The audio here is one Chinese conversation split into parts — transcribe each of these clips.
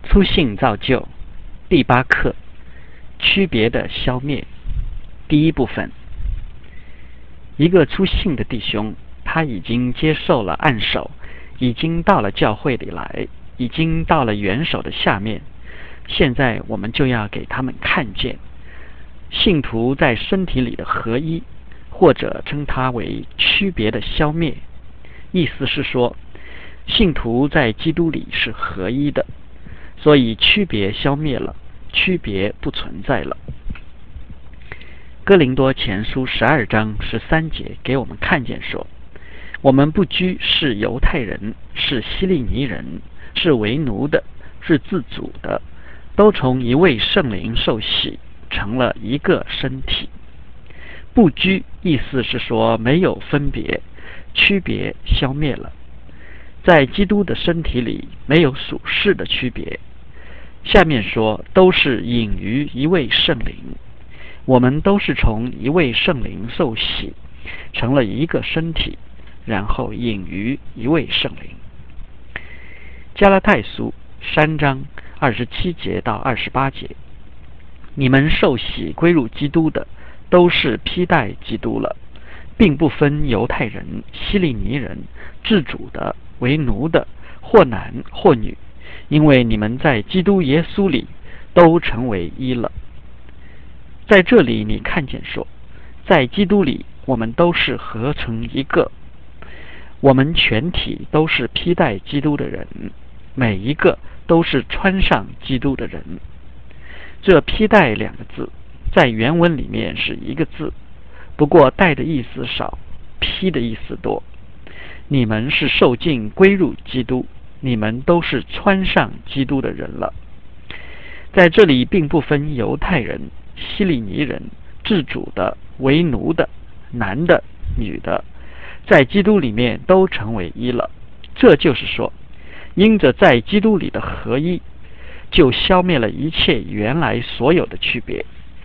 粗性造就第8课，区别的消灭。第一部分，一个粗性的弟兄，他已经接受了按手，已经到了教会里来，已经到了元首的下面。现在我们就要给他们看见信徒在身体里的合一，或者称它为区别的消灭。意思是说，信徒在基督里是合一的，所以区别消灭了，区别不存在了。哥林多前书12章13节给我们看见说，我们不拘是犹太人，是希利尼人，是为奴的，是自主的，都从一位圣灵受洗，成了一个身体。不拘意思是说没有分别，区别消灭了。在基督的身体里没有属世的区别。下面说都是隐于一位圣灵，我们都是从一位圣灵受洗，成了一个身体，然后隐于一位圣灵。加拉太书3章27节到28节，你们受洗归入基督的，都是披戴基督了，并不分犹太人、希利尼人、自主的、为奴的，或男或女，因为你们在基督耶稣里都成为一了。在这里你看见说，在基督里我们都是合成一个，我们全体都是披戴基督的人，每一个都是穿上基督的人。这披戴2个字在原文里面是一个字，不过戴的意思少，披的意思多。你们是受尽归入基督，你们都是穿上基督的人了。在这里并不分犹太人、希利尼人、自主的、为奴的、男的、女的，在基督里面都成为一了。这就是说，因着在基督里的合一，就消灭了一切原来所有的区别。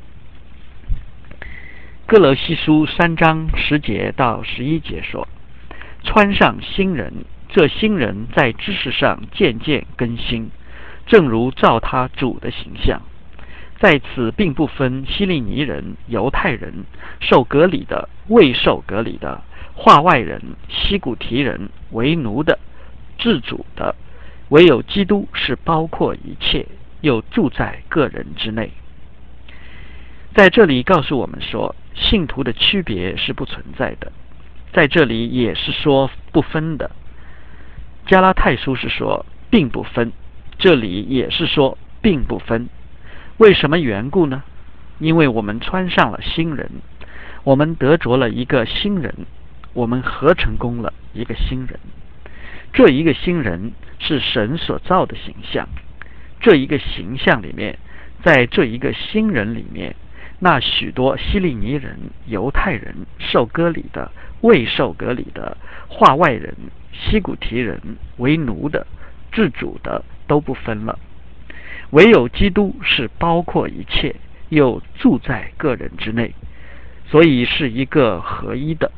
哥罗西书3章10节到11节说，穿上新人，这新人在知识上渐渐更新，正如照他主的形象。在此并不分希利尼人、犹太人、受割礼的、未受割礼的、化外人、西古提人、为奴的、自主的，唯有基督是包括一切，又住在个人之内。在这里告诉我们说，信徒的区别是不存在的，在这里也是说不分的。加拉太书是说并不分，这里也是说并不分。为什么缘故呢？因为我们穿上了新人，我们得着了一个新人，我们合成功了一个新人。这一个新人是神所造的形象，这一个形象里面，在这一个新人里面，那许多希利尼人、犹太人、受割礼的、未受割礼的、化外人、西古提人、为奴的、自主的都不分了，唯有基督是包括一切，又住在个人之内，所以是一个合一的。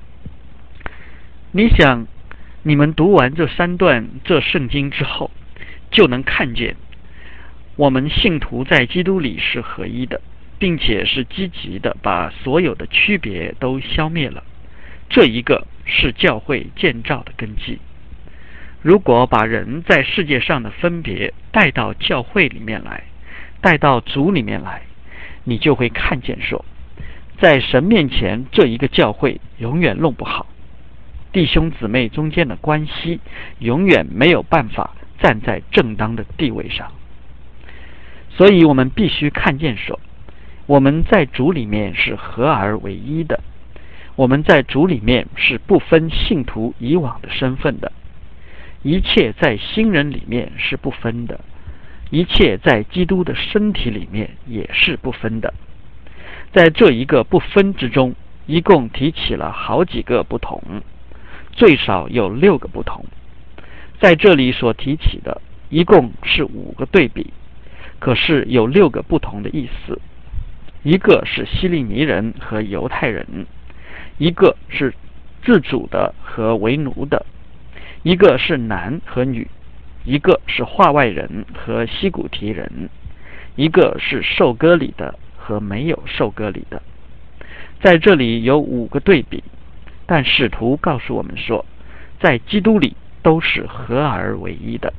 你想，你们读完这3段这圣经之后，就能看见我们信徒在基督里是合一的，并且是积极的把所有的区别都消灭了。这一个是教会建造的根基。如果把人在世界上的分别带到教会里面来，带到主里面来，你就会看见说，在神面前这一个教会永远弄不好，弟兄姊妹中间的关系永远没有办法站在正当的地位上。所以我们必须看见说，我们在主里面是合而为一的，我们在主里面是不分信徒以往的身份的，一切在新人里面是不分的，一切在基督的身体里面也是不分的。在这一个不分之中，一共提起了好几个不同，最少有6个不同。在这里所提起的一共是5个对比，可是有6个不同的意思。一个是希利尼人和犹太人，一个是自主的和为奴的，一个是男和女， 一个是化外人和西古提人，一个是受割礼的和没有受割礼的。在这里有5个对比，但使徒告诉我们说，在基督里都是合而为一的。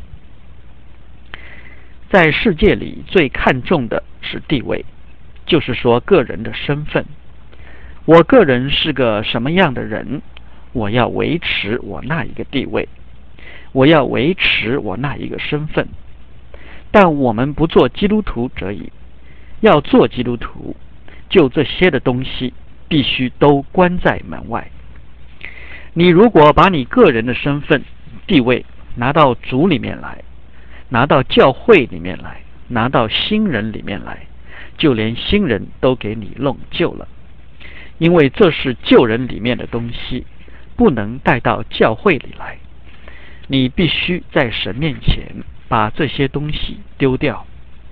在世界里最看重的是地位，就是说个人的身份。我个人是个什么样的人，我要维持我那一个地位，我要维持我那一个身份。但我们不做基督徒则已，要做基督徒，就这些的东西必须都关在门外。你如果把你个人的身份地位拿到主里面来，拿到教会里面来，拿到新人里面来，就连新人都给你弄旧了，因为这是旧人里面的东西，不能带到教会里来。你必须在神面前把这些东西丢掉。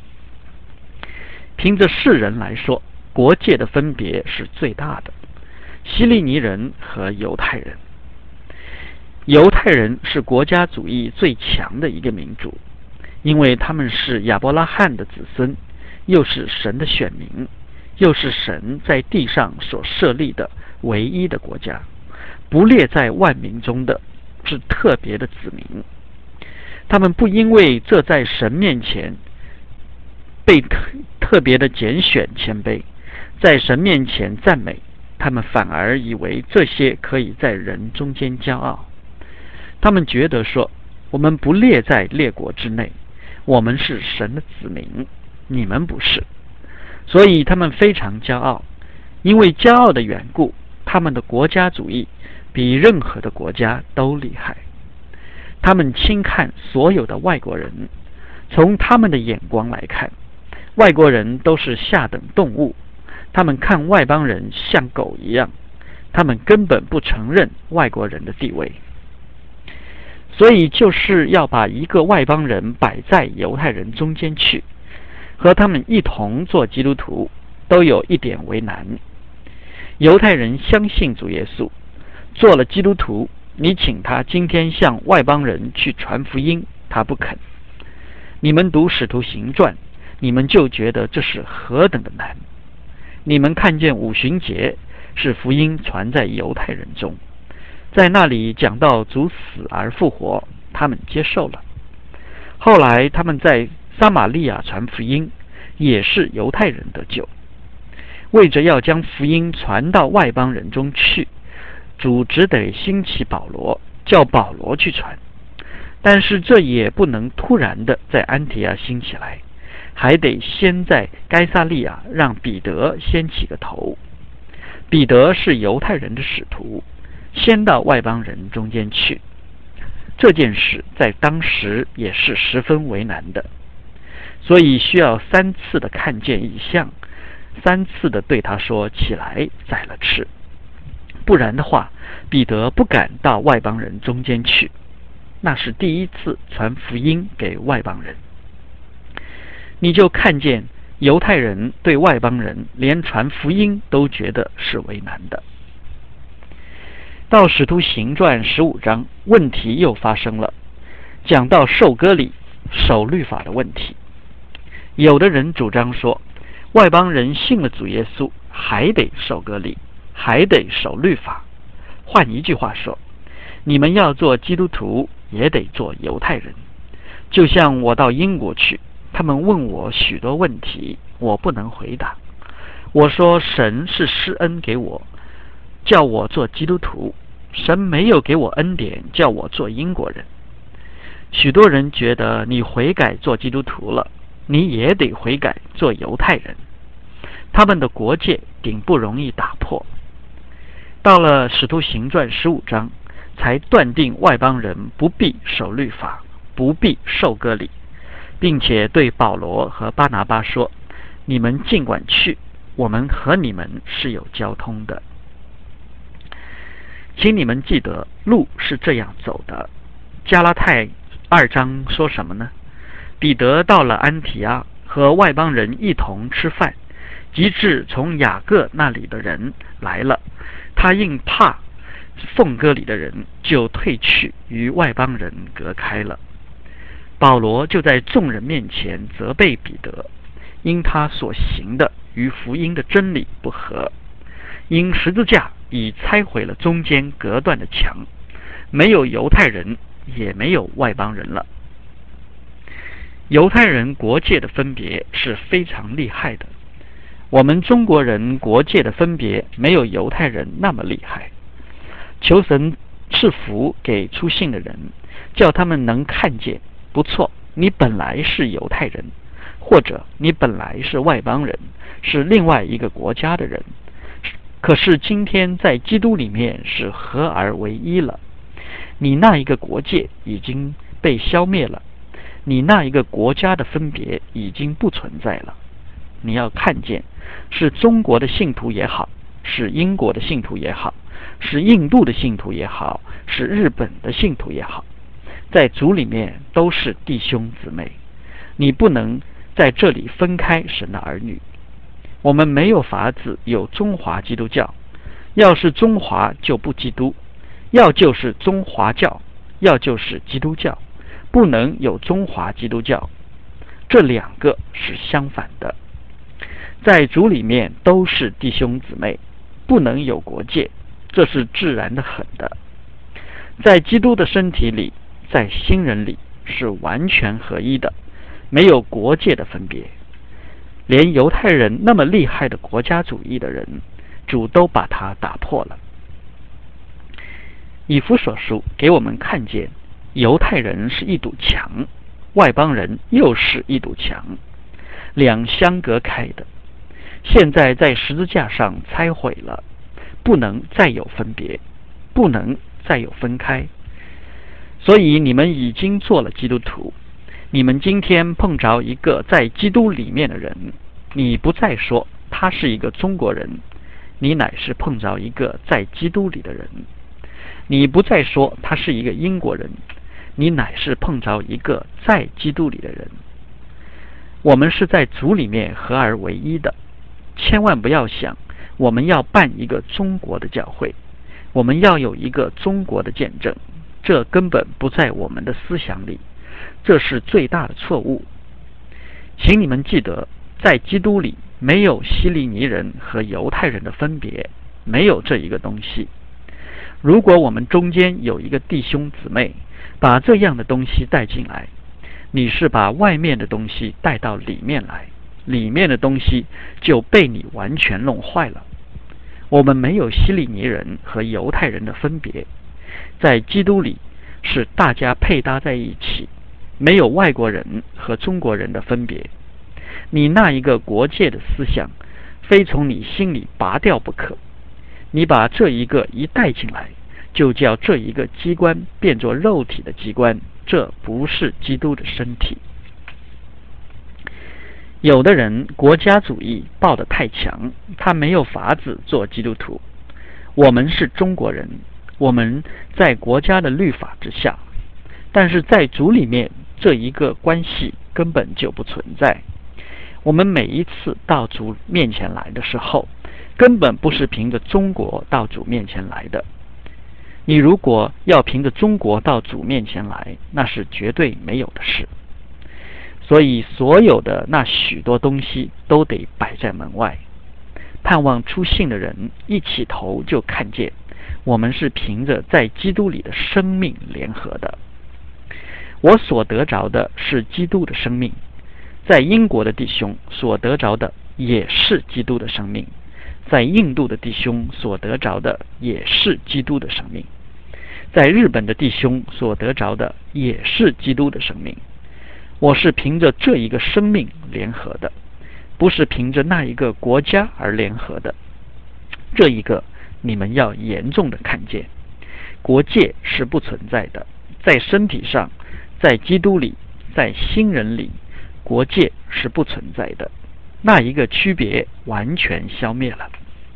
凭着世人来说，国界的分别是最大的，希利尼人和犹太人。犹太人是国家主义最强的一个民族，因为他们是亚伯拉罕的子孙，又是神的选民，又是神在地上所设立的唯一的国家，不列在万民中的，是特别的子民。他们不因为这在神面前被特别的拣选谦卑，在神面前赞美，他们反而以为这些可以在人中间骄傲。他们觉得说，我们不列在列国之内，我们是神的子民，你们不是。所以他们非常骄傲，因为骄傲的缘故，他们的国家主义比任何的国家都厉害。他们轻看所有的外国人，从他们的眼光来看，外国人都是下等动物，他们看外邦人像狗一样，他们根本不承认外国人的地位。所以就是要把一个外邦人摆在犹太人中间去，和他们一同做基督徒，都有一点为难。犹太人相信主耶稣，做了基督徒，你请他今天向外邦人去传福音，他不肯。你们读使徒行传，你们就觉得这是何等的难。你们看见五旬节是福音传在犹太人中，在那里讲到主死而复活，他们接受了。后来他们在撒玛利亚传福音，也是犹太人得救。为着要将福音传到外邦人中去，主只得兴起保罗，叫保罗去传。但是这也不能突然的在安提阿兴起来，还得先在该撒利亚让彼得先起个头。彼得是犹太人的使徒，先到外邦人中间去。这件事在当时也是十分为难的，所以需要3次的看见异象，3次的对他说起来宰了吃，不然的话彼得不敢到外邦人中间去。那是第1次传福音给外邦人。你就看见犹太人对外邦人连传福音都觉得是为难的。到使徒行传15章，问题又发生了，讲到受割礼、守律法的问题。有的人主张说，外邦人信了主耶稣，还得守割礼，还得守律法。换一句话说，你们要做基督徒，也得做犹太人。就像我到英国去，他们问我许多问题，我不能回答。我说神是施恩给我，叫我做基督徒，神没有给我恩典叫我做英国人。许多人觉得你悔改做基督徒了，你也得悔改做犹太人，他们的国界顶不容易打破。到了使徒行传15章，才断定外邦人不必守律法，不必受割礼，并且对保罗和巴拿巴说，你们尽管去，我们和你们是有交通的。请你们记得路是这样走的。加拉太2章说什么呢？彼得到了安提阿，和外邦人一同吃饭，及至从雅各那里的人来了，他因怕奉割礼的人，就退去与外邦人隔开了。 保罗就在众人面前责备彼得，因他所行的与福音的真理不合，因十字架已拆毁了中间隔断的墙，没有犹太人，也没有外邦人了。犹太人国界的分别是非常厉害的，我们中国人国界的分别没有犹太人那么厉害。求神赐福给初信的人，叫他们能看见，不错，你本来是犹太人，或者你本来是外邦人，是另外一个国家的人，可是今天在基督里面是合而为一了。你那一个国界已经被消灭了，你那一个国家的分别已经不存在了。你要看见，是中国的信徒也好，是英国的信徒也好，是印度的信徒也好，是日本的信徒也好，在主里面都是弟兄姊妹。你不能在这里分开神的儿女。我们没有法子有中华基督教，要是中华就不基督，要就是中华教，要就是基督教，不能有中华基督教，这两个是相反的。在主里面都是弟兄姊妹，不能有国界，这是自然的很的。在基督的身体里，在新人里是完全合一的，没有国界的分别。连犹太人那么厉害的国家主义的人，主都把它打破了。以弗所书给我们看见，犹太人是一堵墙，外邦人又是一堵墙，两相隔开的。现在在十字架上拆毁了，不能再有分别，不能再有分开。所以你们已经做了基督徒，你们今天碰着一个在基督里面的人，你不再说他是一个中国人，你乃是碰着一个在基督里的人。你不再说他是一个英国人，你乃是碰着一个在基督里的人。我们是在主里面合而为一的，千万不要想我们要办一个中国的教会，我们要有一个中国的见证，这根本不在我们的思想里，这是最大的错误。请你们记得，在基督里没有希利尼人和犹太人的分别，没有这一个东西。如果我们中间有一个弟兄姊妹把这样的东西带进来，你是把外面的东西带到里面来，里面的东西就被你完全弄坏了。我们没有希利尼人和犹太人的分别，在基督里是大家配搭在一起，没有外国人和中国人的分别。你那一个国界的思想非从你心里拔掉不可，你把这一个一带进来，就叫这一个机关变作肉体的机关，这不是基督的身体。有的人国家主义抱得太强，他没有法子做基督徒。我们是中国人，我们在国家的律法之下，但是在主里面这一个关系根本就不存在。我们每一次到主面前来的时候，根本不是凭着中国到主面前来的。你如果要凭着中国到主面前来，那是绝对没有的事。所以所有的那许多东西都得摆在门外。盼望出信的人一起头就看见，我们是凭着在基督里的生命联合的。我所得着的是基督的生命，在英国的弟兄所得着的也是基督的生命，在印度的弟兄所得着的也是基督的生命，在日本的弟兄所得着的也是基督的生命。我是凭着这一个生命联合的，不是凭着那一个国家而联合的。这一个你们要严重的看见，国界是不存在的，在身体上，在基督里，在新人里，国界是不存在的，那一个区别完全消灭了。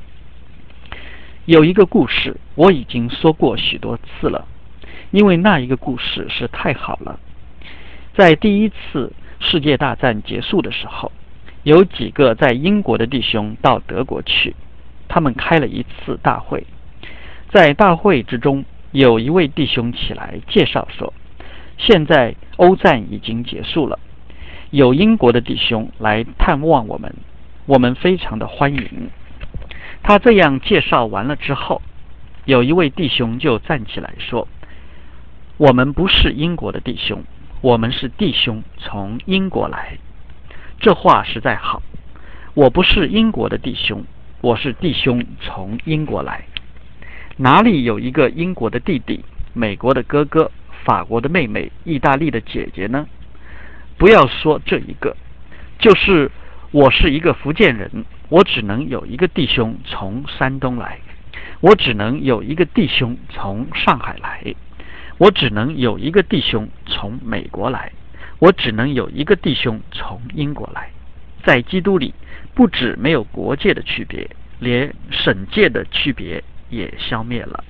有一个故事我已经说过许多次了，因为那一个故事是太好了。在第一次世界大战结束的时候，有几个在英国的弟兄到德国去，他们开了一次大会。在大会之中，有一位弟兄起来介绍说， 现在欧战已经结束了，有英国的弟兄来探望我们，我们非常的欢迎。他这样介绍完了之后，有一位弟兄就站起来说：我们不是英国的弟兄，我们是弟兄从英国来。这话实在好，我不是英国的弟兄，我是弟兄从英国来。哪里有一个英国的弟弟、美国的哥哥、法国的妹妹、意大利的姐姐呢？不要说这一个，就是我是一个福建人，我只能有一个弟兄从山东来，我只能有一个弟兄从上海来，我只能有一个弟兄从美国来，我只能有一个弟兄从英国来。在基督里，不止没有国界的区别，连省界的区别也消灭了。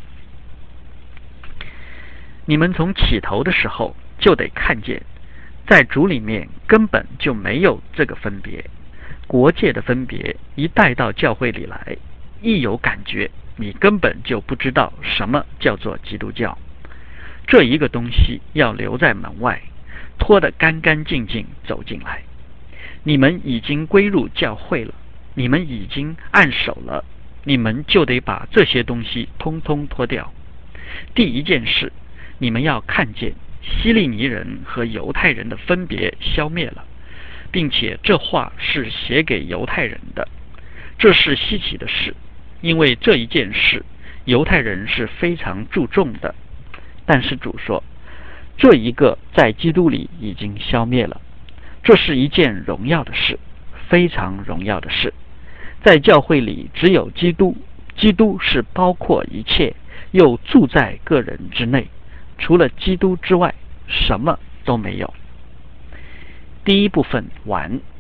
你们从起头的时候就得看见，在主里面根本就没有这个分别。国界的分别一带到教会里来，一有感觉，你根本就不知道什么叫做基督教。这一个东西要留在门外，脱得干干净净走进来。你们已经归入教会了，你们已经按手了，你们就得把这些东西通通脱掉。第一件事，你们要看见希利尼人和犹太人的分别消灭了，并且这话是写给犹太人的。这是稀奇的事，因为这一件事犹太人是非常注重的。但是主说，这一个在基督里已经消灭了。这是一件荣耀的事，非常荣耀的事。在教会里只有基督，基督是包括一切，又住在个人之内，除了基督之外，什么都没有。第一部分完。